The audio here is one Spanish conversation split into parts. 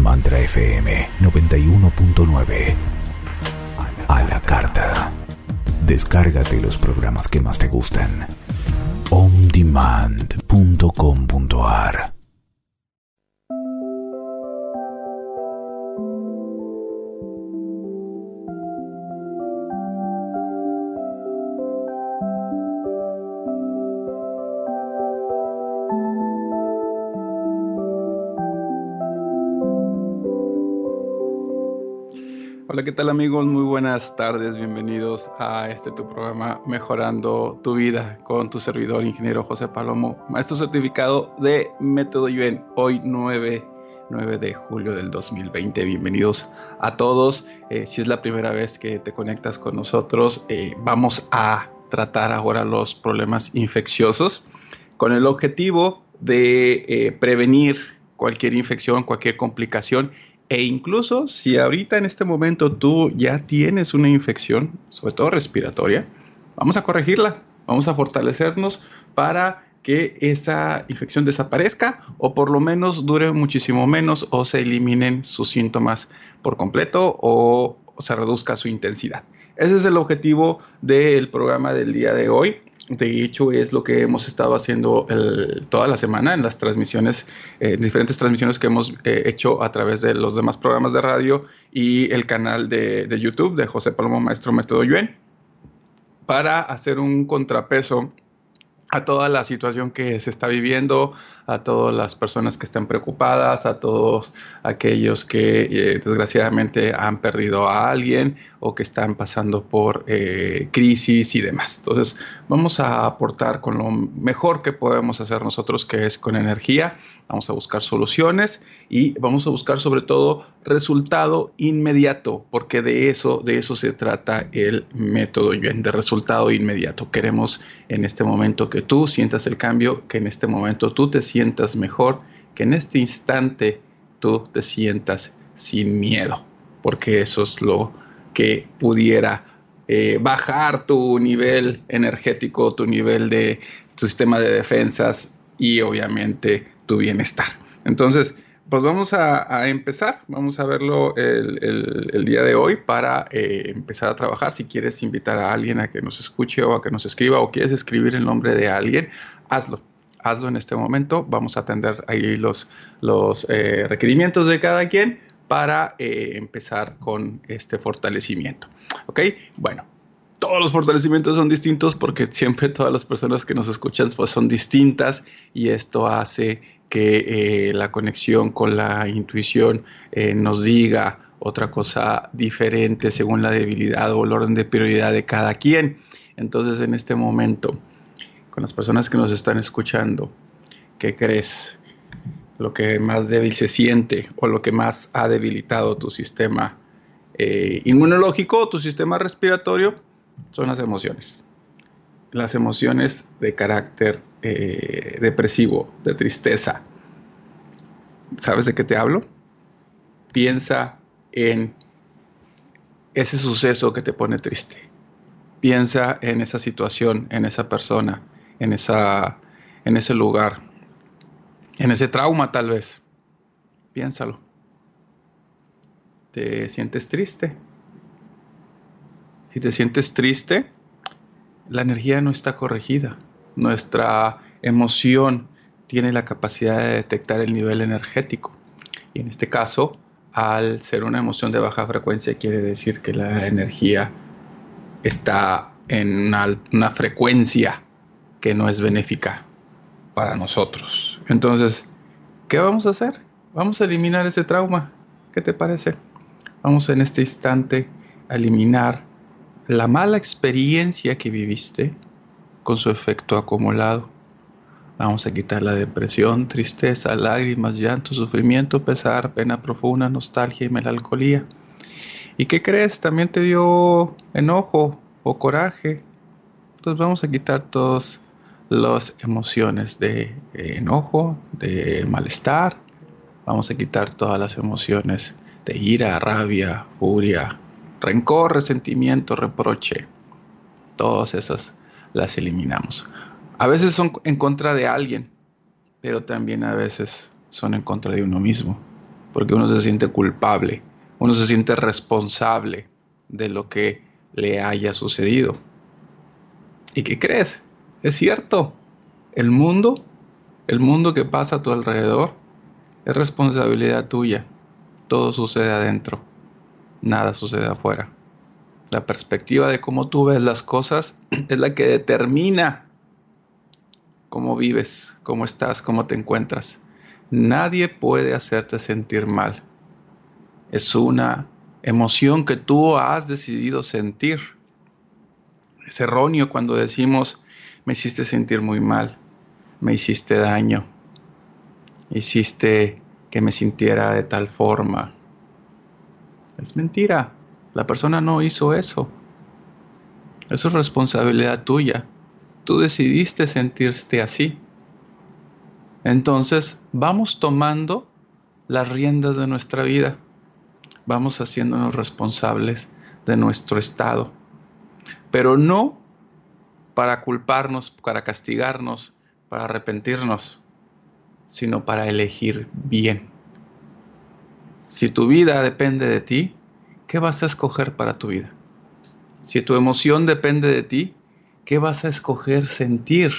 Mantra FM 91.9. A la carta. Descárgate los programas que más te gustan. ondemand.com.ar. Hola, ¿qué tal amigos? Muy buenas tardes, bienvenidos a tu programa Mejorando tu Vida con tu servidor, ingeniero José Palomo, maestro certificado de Método Yuen, hoy 9 de julio del 2020. Bienvenidos a todos. Si es la primera vez que te conectas con nosotros, vamos a tratar ahora los problemas infecciosos con el objetivo de prevenir cualquier infección, cualquier complicación. E incluso si ahorita en este momento tú ya tienes una infección, sobre todo respiratoria, vamos a corregirla, vamos a fortalecernos para que esa infección desaparezca o por lo menos dure muchísimo menos o se eliminen sus síntomas por completo o se reduzca su intensidad. Ese es el objetivo del programa del día de hoy. De hecho, es lo que hemos estado haciendo toda la semana en las transmisiones, diferentes transmisiones que hemos hecho a través de los demás programas de radio y el canal de YouTube de José Palomo Maestro Método Yuen, para hacer un contrapeso a toda la situación que se está viviendo, a todas las personas que están preocupadas, a todos aquellos que desgraciadamente han perdido a alguien o que están pasando por crisis y demás. Entonces vamos a aportar con lo mejor que podemos hacer nosotros, que es con energía. Vamos a buscar soluciones y vamos a buscar sobre todo resultado inmediato, porque de eso se trata el método Yuen, de resultado inmediato. Queremos en este momento que tú sientas el cambio, que en este momento tú te sientas mejor, que en este instante tú te sientas sin miedo, porque eso es lo que pudiera bajar tu nivel energético, tu nivel de tu sistema de defensas y obviamente tu bienestar. Entonces, pues vamos a empezar, vamos a verlo el día de hoy para empezar a trabajar. Si quieres invitar a alguien a que nos escuche o a que nos escriba, o quieres escribir el nombre de alguien, hazlo en este momento. Vamos a atender ahí los requerimientos de cada quien para empezar con este fortalecimiento. ¿Ok? Bueno, todos los fortalecimientos son distintos porque siempre todas las personas que nos escuchan pues son distintas, y esto hace que la conexión con la intuición nos diga otra cosa diferente según la debilidad o el orden de prioridad de cada quien. Entonces, en este momento, con las personas que nos están escuchando, ¿qué crees? Lo que más débil se siente o lo que más ha debilitado tu sistema inmunológico o tu sistema respiratorio son las emociones. Las emociones de carácter depresivo, de tristeza. ¿Sabes de qué te hablo? Piensa en ese suceso que te pone triste. Piensa en esa situación, en esa persona, en ese lugar, en ese trauma tal vez. Piénsalo. ¿Te sientes triste? Si te sientes triste, la energía no está corregida. Nuestra emoción tiene la capacidad de detectar el nivel energético. Y en este caso, al ser una emoción de baja frecuencia, quiere decir que la energía está en una frecuencia que no es benéfica para nosotros. Entonces, ¿qué vamos a hacer? Vamos a eliminar ese trauma. ¿Qué te parece? Vamos en este instante a eliminar la mala experiencia que viviste con su efecto acumulado. Vamos a quitar la depresión, tristeza, lágrimas, llanto, sufrimiento, pesar, pena profunda, nostalgia y melancolía. ¿Y qué crees? También te dio enojo o coraje. Entonces vamos a quitar todas las emociones de enojo, de malestar. Vamos a quitar todas las emociones de ira, rabia, furia, rencor, resentimiento, reproche. Todas esas las eliminamos. A veces son en contra de alguien, pero también a veces son en contra de uno mismo. porque uno se siente culpable, uno se siente responsable de lo que le haya sucedido. ¿Y qué crees? Es cierto, el mundo que pasa a tu alrededor es responsabilidad tuya. Todo sucede adentro, nada sucede afuera. La perspectiva de cómo tú ves las cosas es la que determina cómo vives, cómo estás, cómo te encuentras. Nadie puede hacerte sentir mal. Es una emoción que tú has decidido sentir. Es erróneo cuando decimos, me hiciste sentir muy mal, me hiciste daño, hiciste que me sintiera de tal forma. Es mentira. La persona no hizo eso. Eso es responsabilidad tuya. Tú decidiste sentirte así. Entonces, vamos tomando las riendas de nuestra vida. Vamos haciéndonos responsables de nuestro estado. Pero no para culparnos, para castigarnos, para arrepentirnos, sino para elegir bien. Si tu vida depende de ti, ¿qué vas a escoger para tu vida? Si tu emoción depende de ti, ¿qué vas a escoger sentir?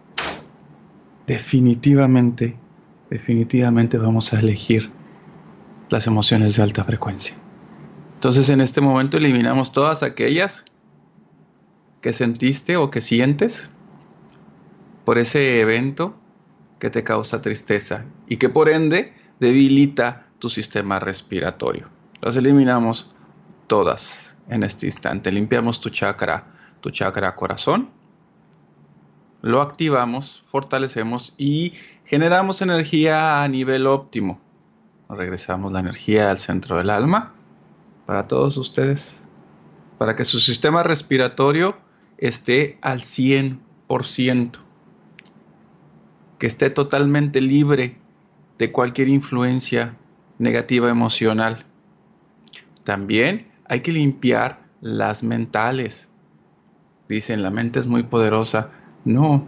Definitivamente vamos a elegir las emociones de alta frecuencia. Entonces, en este momento eliminamos todas aquellas que sentiste o que sientes por ese evento que te causa tristeza y que por ende debilita tu sistema respiratorio. Las eliminamos todas en este instante. Limpiamos tu chakra corazón, lo activamos, fortalecemos y generamos energía a nivel óptimo. Regresamos la energía al centro del alma para todos ustedes, para que su sistema respiratorio esté al 100%, que esté totalmente libre de cualquier influencia negativa emocional. También hay que limpiar las mentales. Dicen, la mente es muy poderosa. No.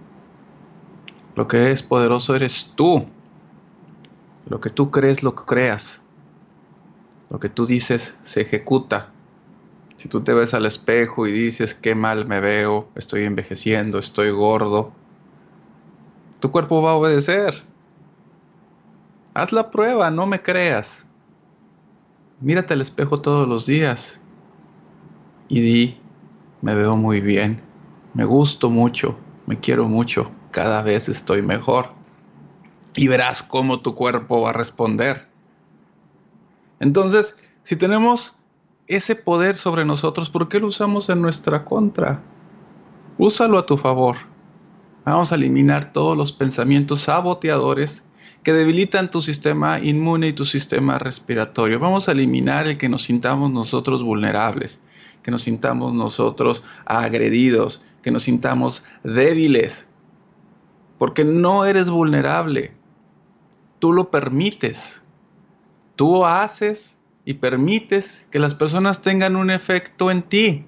Lo que es poderoso eres tú. Lo que tú crees, lo creas. Lo que tú dices, se ejecuta. Si tú te ves al espejo y dices, qué mal me veo, estoy envejeciendo, estoy gordo, tu cuerpo va a obedecer. Haz la prueba, no me creas. Mírate al espejo todos los días y di, me veo muy bien, me gusto mucho, me quiero mucho, cada vez estoy mejor. Y verás cómo tu cuerpo va a responder. Entonces, si tenemos ese poder sobre nosotros, ¿por qué lo usamos en nuestra contra? Úsalo a tu favor. Vamos a eliminar todos los pensamientos saboteadores que debilitan tu sistema inmune y tu sistema respiratorio. Vamos a eliminar el que nos sintamos nosotros vulnerables, que nos sintamos nosotros agredidos, que nos sintamos débiles, porque no eres vulnerable. Tú lo permites. Tú haces y permites que las personas tengan un efecto en ti.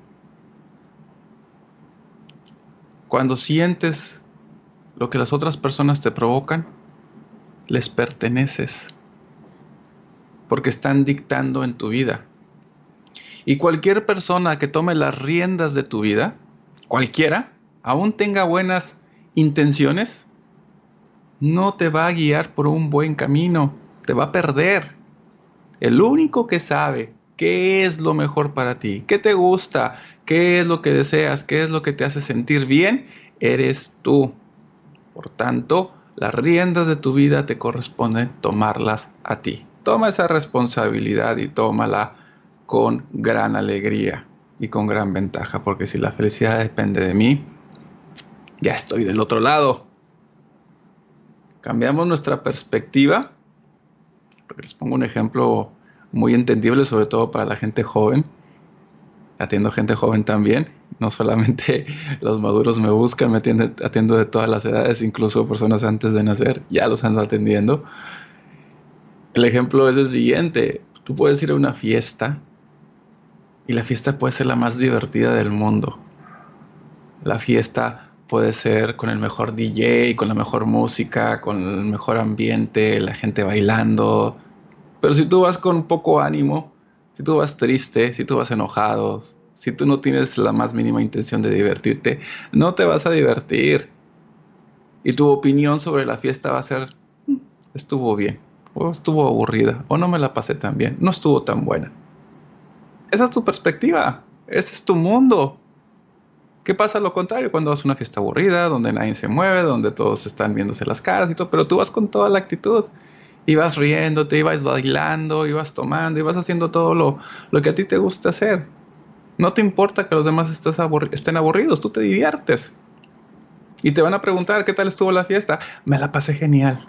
Cuando sientes lo que las otras personas te provocan, les perteneces, porque están dictando en tu vida. Y cualquier persona que tome las riendas de tu vida, cualquiera, aún tenga buenas intenciones, no te va a guiar por un buen camino, te va a perder. El único que sabe qué es lo mejor para ti, qué te gusta, qué es lo que deseas, qué es lo que te hace sentir bien, eres tú. Por tanto, las riendas de tu vida te corresponden tomarlas a ti. Toma esa responsabilidad y tómala con gran alegría y con gran ventaja, porque si la felicidad depende de mí, ya estoy del otro lado. Cambiamos nuestra perspectiva, porque les pongo un ejemplo muy entendible, sobre todo para la gente joven. Atiendo gente joven también, no solamente los maduros me buscan, atiendo de todas las edades, incluso personas antes de nacer, ya los ando atendiendo. El ejemplo es el siguiente: tú puedes ir a una fiesta y la fiesta puede ser la más divertida del mundo. La fiesta puede ser con el mejor DJ, con la mejor música, con el mejor ambiente, la gente bailando, Pero si tú vas con poco ánimo, si tú vas triste, si tú vas enojado, si tú no tienes la más mínima intención de divertirte, no te vas a divertir. Y tu opinión sobre la fiesta va a ser, estuvo bien, o estuvo aburrida, o no me la pasé tan bien, no estuvo tan buena. Esa es tu perspectiva, ese es tu mundo. ¿Qué pasa a lo contrario cuando vas a una fiesta aburrida, donde nadie se mueve, donde todos están viéndose las caras y todo, pero tú vas con toda la actitud? Y vas riéndote, y vas bailando, y vas tomando, y vas haciendo todo lo que a ti te gusta hacer. No te importa que los demás estén aburridos, tú te diviertes. Y te van a preguntar, ¿qué tal estuvo la fiesta? Me la pasé genial.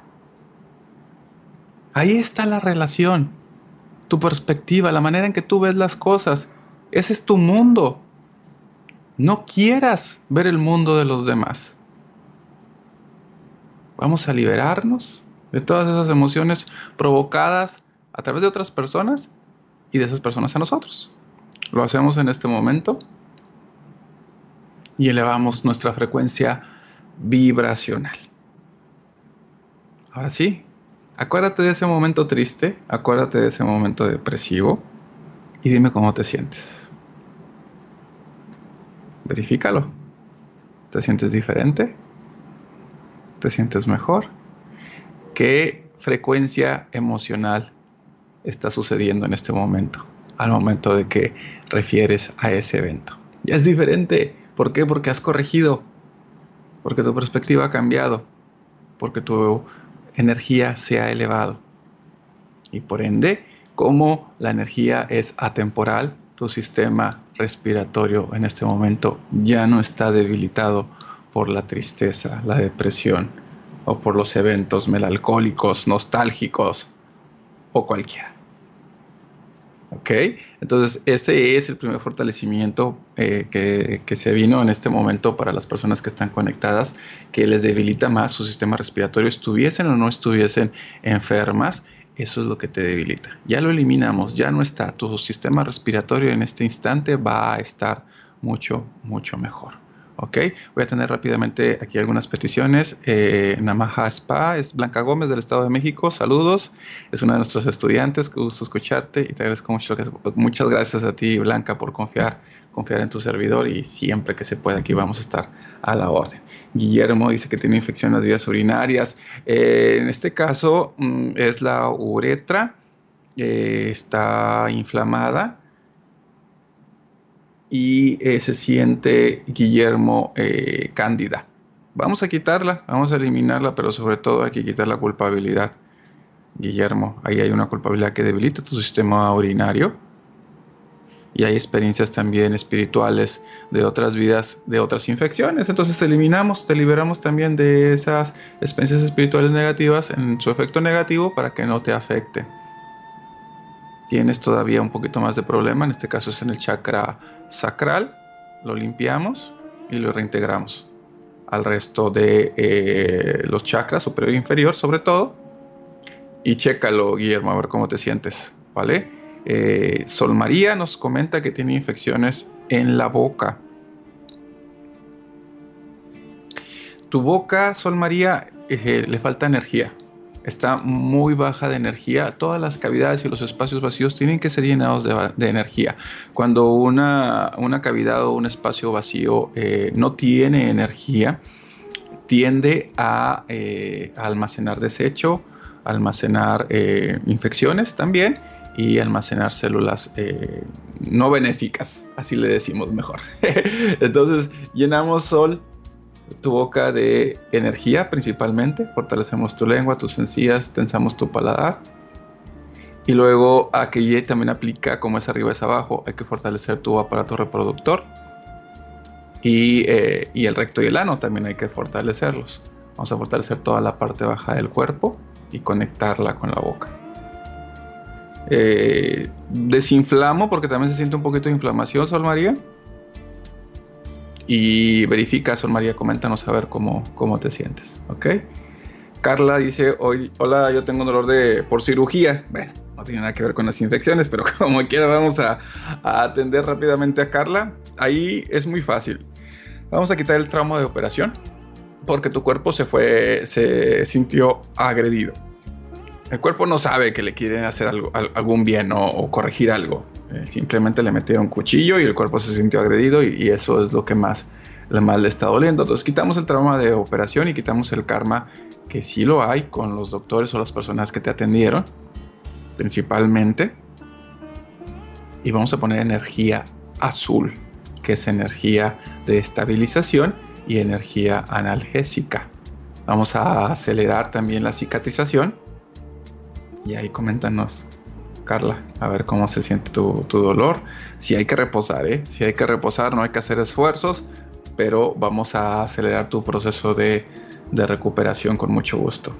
Ahí está la relación, tu perspectiva, la manera en que tú ves las cosas. Ese es tu mundo. No quieras ver el mundo de los demás. Vamos a liberarnos de todas esas emociones provocadas a través de otras personas y de esas personas a nosotros. Lo hacemos en este momento y elevamos nuestra frecuencia vibracional. Ahora sí, acuérdate de ese momento triste, acuérdate de ese momento depresivo y dime cómo te sientes. Verifícalo. ¿Te sientes diferente? ¿Te sientes mejor? ¿Qué frecuencia emocional está sucediendo en este momento? Al momento de que refieres a ese evento. Ya es diferente. ¿Por qué? Porque has corregido. Porque tu perspectiva ha cambiado. Porque tu energía se ha elevado. Y por ende, como la energía es atemporal, tu sistema respiratorio en este momento ya no está debilitado por la tristeza, la depresión o por los eventos melancólicos, nostálgicos o cualquiera. ¿Ok? Entonces ese es el primer fortalecimiento que se vino en este momento para las personas que están conectadas, que les debilita más su sistema respiratorio, estuviesen o no estuviesen enfermas. Eso es lo que te debilita. Ya lo eliminamos, ya no está. Tu sistema respiratorio en este instante va a estar mucho, mucho mejor. ¿Ok? Voy a tener rápidamente aquí algunas peticiones. Namaha Spa, es Blanca Gómez del Estado de México. Saludos. Es una de nuestros estudiantes. Qué gusto escucharte y te agradezco mucho. Muchas gracias a ti, Blanca, por confiar en tu servidor y siempre que se pueda aquí vamos a estar a la orden. Guillermo dice que tiene infección en las vías urinarias. En este caso es la uretra. Está inflamada. Y se siente, Guillermo, cándida. Vamos a quitarla, vamos a eliminarla, pero sobre todo hay que quitar la culpabilidad. Guillermo, ahí hay una culpabilidad que debilita tu sistema urinario. Y hay experiencias también espirituales de otras vidas, de otras infecciones. Entonces te liberamos también de esas experiencias espirituales negativas en su efecto negativo para que no te afecte. Tienes todavía un poquito más de problema, en este caso es en el chakra sacral, lo limpiamos y lo reintegramos al resto de los chakras, superior e inferior sobre todo, y chécalo, Guillermo, a ver cómo te sientes, ¿vale? Sol María nos comenta que tiene infecciones en la boca. Tu boca, Sol María, le falta energía. Está muy baja de energía. Todas las cavidades y los espacios vacíos tienen que ser llenados de energía. Cuando una cavidad o un espacio vacío no tiene energía, tiende a almacenar desecho, almacenar infecciones también y almacenar células no benéficas, así le decimos mejor. Entonces llenamos, Sol, tu boca de energía principalmente, fortalecemos tu lengua, tus encías, tensamos tu paladar y luego aquí también aplica como es arriba es abajo, hay que fortalecer tu aparato reproductor y el recto y el ano también hay que fortalecerlos. Vamos a fortalecer toda la parte baja del cuerpo y conectarla con la boca. Desinflamo porque también se siente un poquito de inflamación, Sol María. Y verifica, Sol María, coméntanos a ver cómo te sientes, ¿ok? Carla dice, hola, yo tengo un dolor por cirugía. Bueno, no tiene nada que ver con las infecciones, pero como quiera vamos a atender rápidamente a Carla. Ahí es muy fácil. Vamos a quitar el trauma de operación porque tu cuerpo se sintió agredido. El cuerpo no sabe que le quieren hacer algún bien o corregir algo. Simplemente le metieron un cuchillo y el cuerpo se sintió agredido y eso es lo que más le está doliendo. Entonces quitamos el trauma de operación y quitamos el karma, que sí lo hay con los doctores o las personas que te atendieron, principalmente. Y vamos a poner energía azul, que es energía de estabilización y energía analgésica. Vamos a acelerar también la cicatrización. Y ahí coméntanos, Carla, a ver cómo se siente tu dolor. Si hay que reposar, si hay que reposar, no hay que hacer esfuerzos, pero vamos a acelerar tu proceso de recuperación con mucho gusto.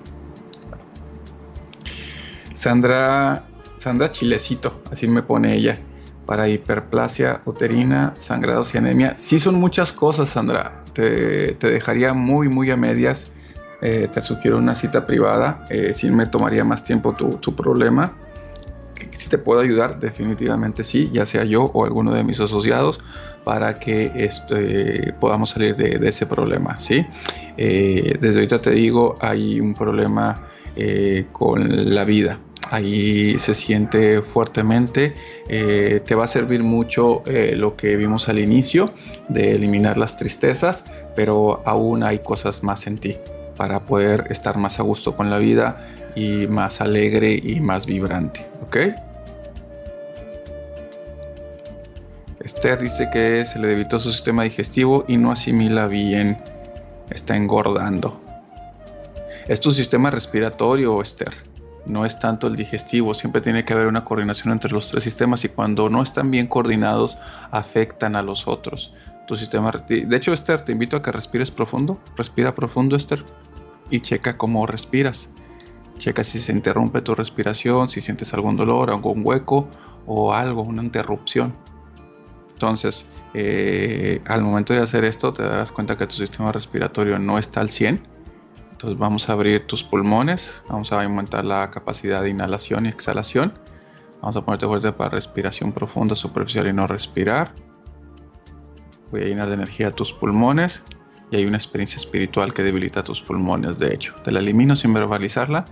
Sandra Chilecito, así me pone ella, para hiperplasia uterina, sangrados y anemia. Sí son muchas cosas, Sandra, te dejaría muy a medias. Te sugiero una cita privada, sí me tomaría más tiempo tu problema. Si te puedo ayudar, definitivamente sí, ya sea yo o alguno de mis asociados, para que podamos salir de ese problema, ¿sí? Desde ahorita te digo, hay un problema con la vida. Ahí se siente fuertemente. Te va a servir mucho lo que vimos al inicio de eliminar las tristezas, pero aún hay cosas más en ti para poder estar más a gusto con la vida y más alegre y más vibrante, ¿ok? Esther dice que se le debilitó su sistema digestivo y no asimila bien, está engordando. Es tu sistema respiratorio, Esther, no es tanto el digestivo. Siempre tiene que haber una coordinación entre los tres sistemas y cuando no están bien coordinados afectan a los otros. Tu sistema, de hecho, Esther, te invito a que respires profundo. Respira profundo, Esther, y checa cómo respiras. Checa si se interrumpe tu respiración, si sientes algún dolor, algún hueco o algo, una interrupción. Entonces, al momento de hacer esto, te darás cuenta que tu sistema respiratorio no está al 100. Entonces vamos a abrir tus pulmones, vamos a aumentar la capacidad de inhalación y exhalación. Vamos a ponerte fuerte para respiración profunda, superficial y no respirar. Voy a llenar de energía tus pulmones y hay una experiencia espiritual que debilita tus pulmones, de hecho. Te la elimino sin verbalizarla.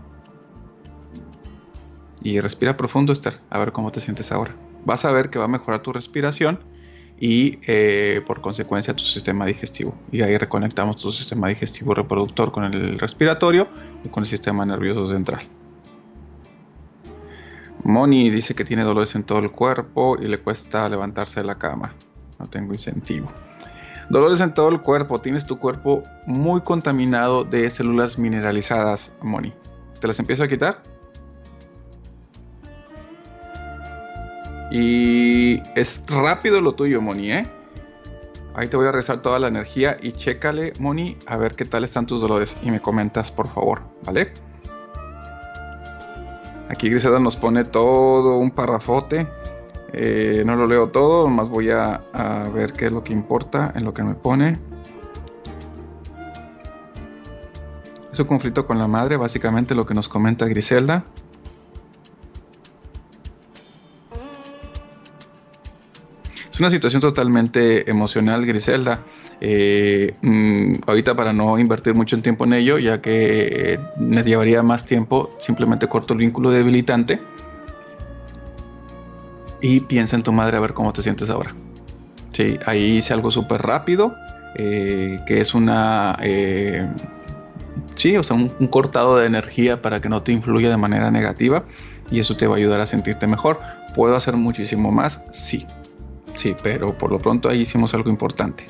Y respira profundo, Esther, a ver cómo te sientes ahora. Vas a ver que va a mejorar tu respiración y por consecuencia tu sistema digestivo. Y ahí reconectamos tu sistema digestivo reproductor con el respiratorio y con el sistema nervioso central. Moni dice que tiene dolores en todo el cuerpo y le cuesta levantarse de la cama. No tengo incentivo. Dolores en todo el cuerpo. Tienes tu cuerpo muy contaminado de células mineralizadas, Moni. ¿Te las empiezo a quitar? Y es rápido lo tuyo, Moni, Ahí te voy a regresar toda la energía y chécale, Moni, a ver qué tal están tus dolores y me comentas, por favor, ¿vale? Aquí Griselda nos pone todo un parrafote. No lo leo todo, más voy a ver qué es lo que importa en lo que me pone. Es un conflicto con la madre, básicamente lo que nos comenta Griselda. Es una situación totalmente emocional, Griselda. Ahorita, para no invertir mucho el tiempo en ello, ya que me llevaría más tiempo, simplemente corto el vínculo debilitante y piensa en tu madre a ver cómo te sientes ahora. Sí, ahí hice algo súper rápido, que es una un cortado de energía para que no te influya de manera negativa, y eso te va a ayudar a sentirte mejor. ¿Puedo hacer muchísimo más? Sí, pero por lo pronto ahí hicimos algo importante.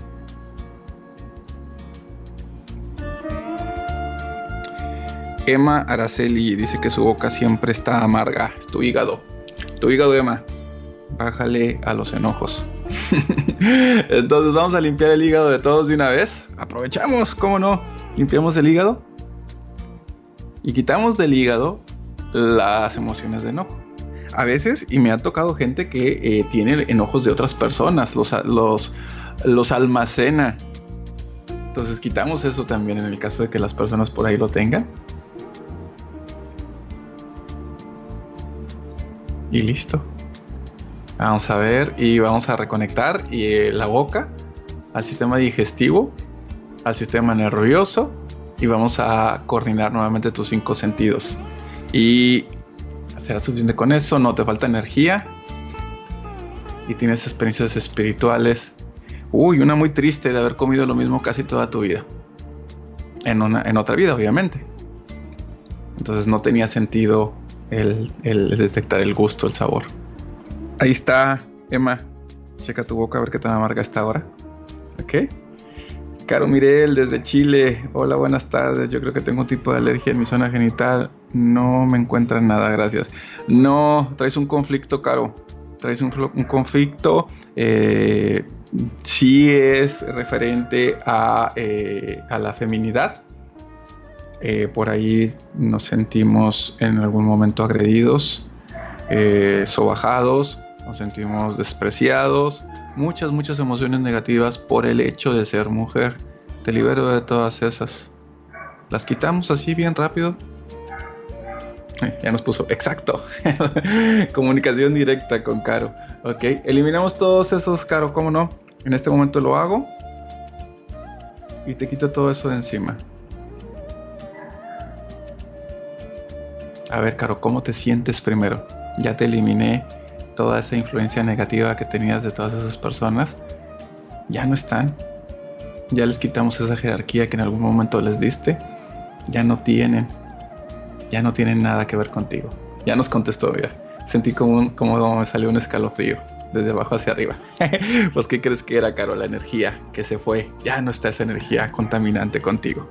Emma Araceli dice que su boca siempre está amarga. Es tu hígado, Emma. Bájale a los enojos. Entonces vamos a limpiar el hígado de todos de una vez. Aprovechamos, ¿cómo no? Limpiamos el hígado y quitamos del hígado las emociones de enojo. A veces, y me ha tocado gente que tiene enojos de otras personas, los almacena. Entonces quitamos eso también en el caso de que las personas por ahí lo tengan. Y listo. Vamos a ver y vamos a reconectar la boca al sistema digestivo, al sistema nervioso, y vamos a coordinar nuevamente tus 5 sentidos. Y será suficiente con eso, no te falta energía. Y tienes experiencias espirituales. Una muy triste de haber comido lo mismo casi toda tu vida. En otra vida, obviamente. Entonces no tenía sentido el detectar el gusto, el sabor. Ahí está, Emma. Checa tu boca a ver qué tan amarga está ahora. ¿Ok? Caro Mirel desde Chile. Hola, buenas tardes. Yo creo que tengo un tipo de alergia en mi zona genital. No me encuentran nada, gracias. No, traes un conflicto, Caro. Traes un conflicto. Sí es referente a la feminidad. Por ahí nos sentimos en algún momento agredidos, sobajados, nos sentimos despreciados. Muchas emociones negativas por el hecho de ser mujer. Te libero de todas esas. Las quitamos así bien rápido. Ya nos puso, exacto. Comunicación directa con Caro. Ok, eliminamos todos esos, Caro, ¿cómo no? En este momento lo hago. Y te quito todo eso de encima. A ver, Caro, ¿cómo te sientes primero? Ya te eliminé toda esa influencia negativa que tenías de todas esas personas. Ya no están. Ya les quitamos esa jerarquía que en algún momento les diste. Ya no tienen nada que ver contigo. Ya nos contestó, mira. Sentí como me salió un escalofrío desde abajo hacia arriba. Pues, ¿qué crees que era, Caro? La energía que se fue. Ya no está esa energía contaminante contigo.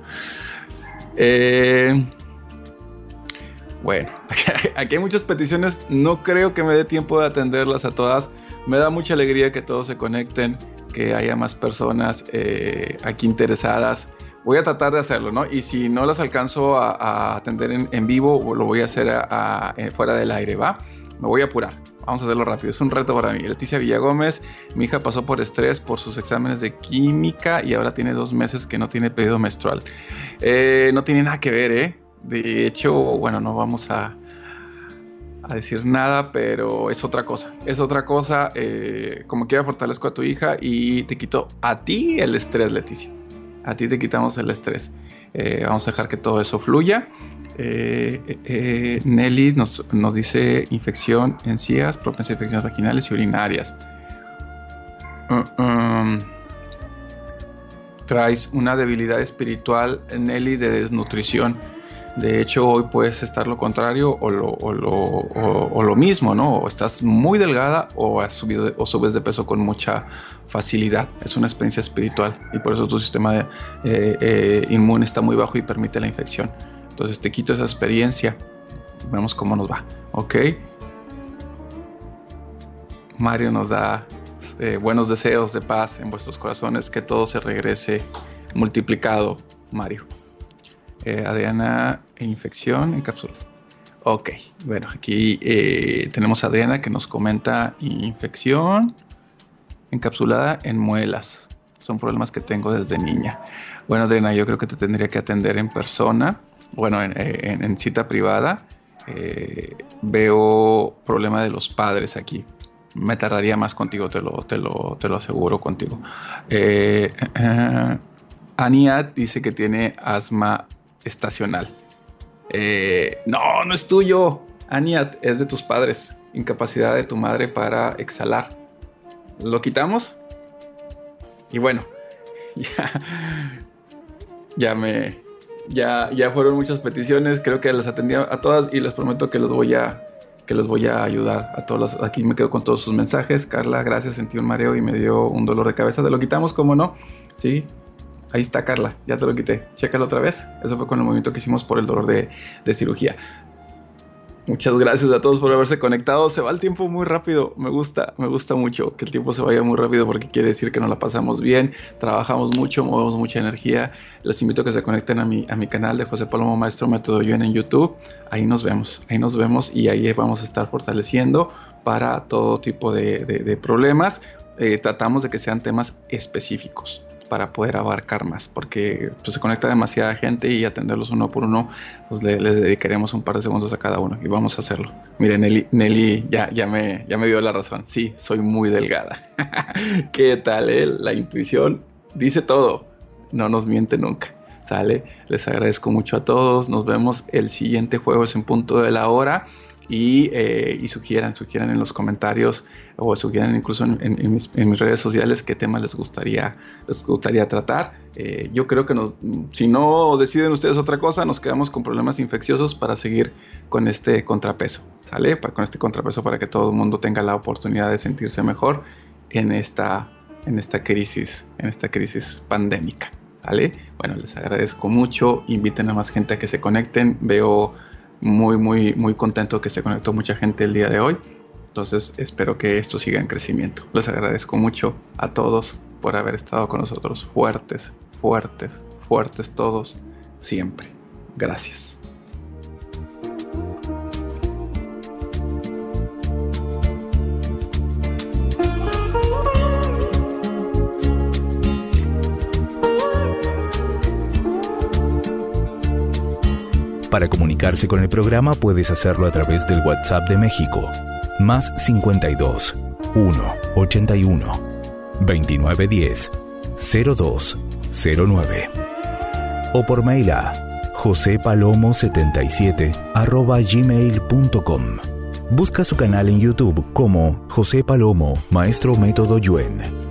Bueno, aquí hay muchas peticiones. No creo que me dé tiempo de atenderlas a todas. Me da mucha alegría que todos se conecten, que haya más personas aquí interesadas. Voy a tratar de hacerlo, ¿no? Y si no las alcanzo a atender en vivo, lo voy a hacer fuera del aire, ¿va? Me voy a apurar. Vamos a hacerlo rápido. Es un reto para mí. Leticia Villagómez. Mi hija pasó por estrés por sus exámenes de química y ahora tiene 2 meses que no tiene periodo menstrual. No tiene nada que ver, ¿eh? De hecho, bueno, no vamos a decir nada, pero es otra cosa. Es otra cosa. Como quiera, fortalezco a tu hija y te quito a ti el estrés, Leticia. A ti te quitamos el estrés. Vamos a dejar que todo eso fluya. Nelly nos dice infección encías, propensa a infecciones vaginales y urinarias. Traes una debilidad espiritual, Nelly, de desnutrición. De hecho, hoy puedes estar lo contrario o lo mismo, ¿no? O estás muy delgada o subes de peso con mucha facilidad. Es una experiencia espiritual y por eso tu sistema inmune está muy bajo y permite la infección. Entonces te quito esa experiencia. Vemos cómo nos va, ¿ok? Mario nos da buenos deseos de paz en vuestros corazones, que todo se regrese multiplicado, Mario. Adriana, infección en cápsula. Ok, bueno, aquí tenemos a Adriana que nos comenta infección encapsulada en muelas. Son problemas que tengo desde niña. Bueno, Adriana, yo creo que te tendría que atender en persona. Bueno, en cita privada. Veo problema de los padres aquí. Me tardaría más contigo, te lo aseguro contigo. Aniat dice que tiene asma estacional. No es tuyo, Aniat, es de tus padres. Incapacidad de tu madre para exhalar. ¿Lo quitamos? Y bueno, ya fueron muchas peticiones. Creo que las atendí a todas y les prometo que les voy a ayudar a todos. Aquí me quedo con todos sus mensajes. Carla, gracias, sentí un mareo y me dio un dolor de cabeza. ¿Te lo quitamos? ¿Cómo no? Sí. Ahí está, Carla, ya te lo quité. Chécalo otra vez. Eso fue con el movimiento que hicimos por el dolor de cirugía. Muchas gracias a todos por haberse conectado. Se va el tiempo muy rápido. Me gusta mucho que el tiempo se vaya muy rápido porque quiere decir que nos la pasamos bien, trabajamos mucho, movemos mucha energía. Les invito a que se conecten a mi canal de José Palomo Maestro Método Yuen en YouTube. Ahí nos vemos y ahí vamos a estar fortaleciendo para todo tipo de problemas. Tratamos de que sean temas específicos para poder abarcar más, porque pues, se conecta demasiada gente y atenderlos uno por uno, pues le dedicaremos un par de segundos a cada uno y vamos a hacerlo. Miren, Nelly ya me dio la razón. Sí, soy muy delgada. ¿Qué tal, La intuición dice todo, no nos miente nunca. ¿Sale? Les agradezco mucho a todos. Nos vemos el siguiente jueves en punto de la hora. Y sugieran en los comentarios o sugieran incluso en mis redes sociales qué temas les gustaría tratar. Yo creo que si no deciden ustedes otra cosa, nos quedamos con problemas infecciosos para seguir con este contrapeso, ¿sale? Con este contrapeso para que todo el mundo tenga la oportunidad de sentirse mejor en esta crisis pandémica, ¿vale? Bueno, les agradezco mucho. Inviten a más gente a que se conecten. Veo muy contento que se conectó mucha gente el día de hoy. Entonces espero que esto siga en crecimiento. Les agradezco mucho a todos por haber estado con nosotros. Fuertes todos, siempre. Gracias. Para comunicarse con el programa puedes hacerlo a través del WhatsApp de México, más 52 1 81 2910 0209, o por mail a josepalomo77@gmail.com. Busca su canal en YouTube como José Palomo, Maestro Método Yuen.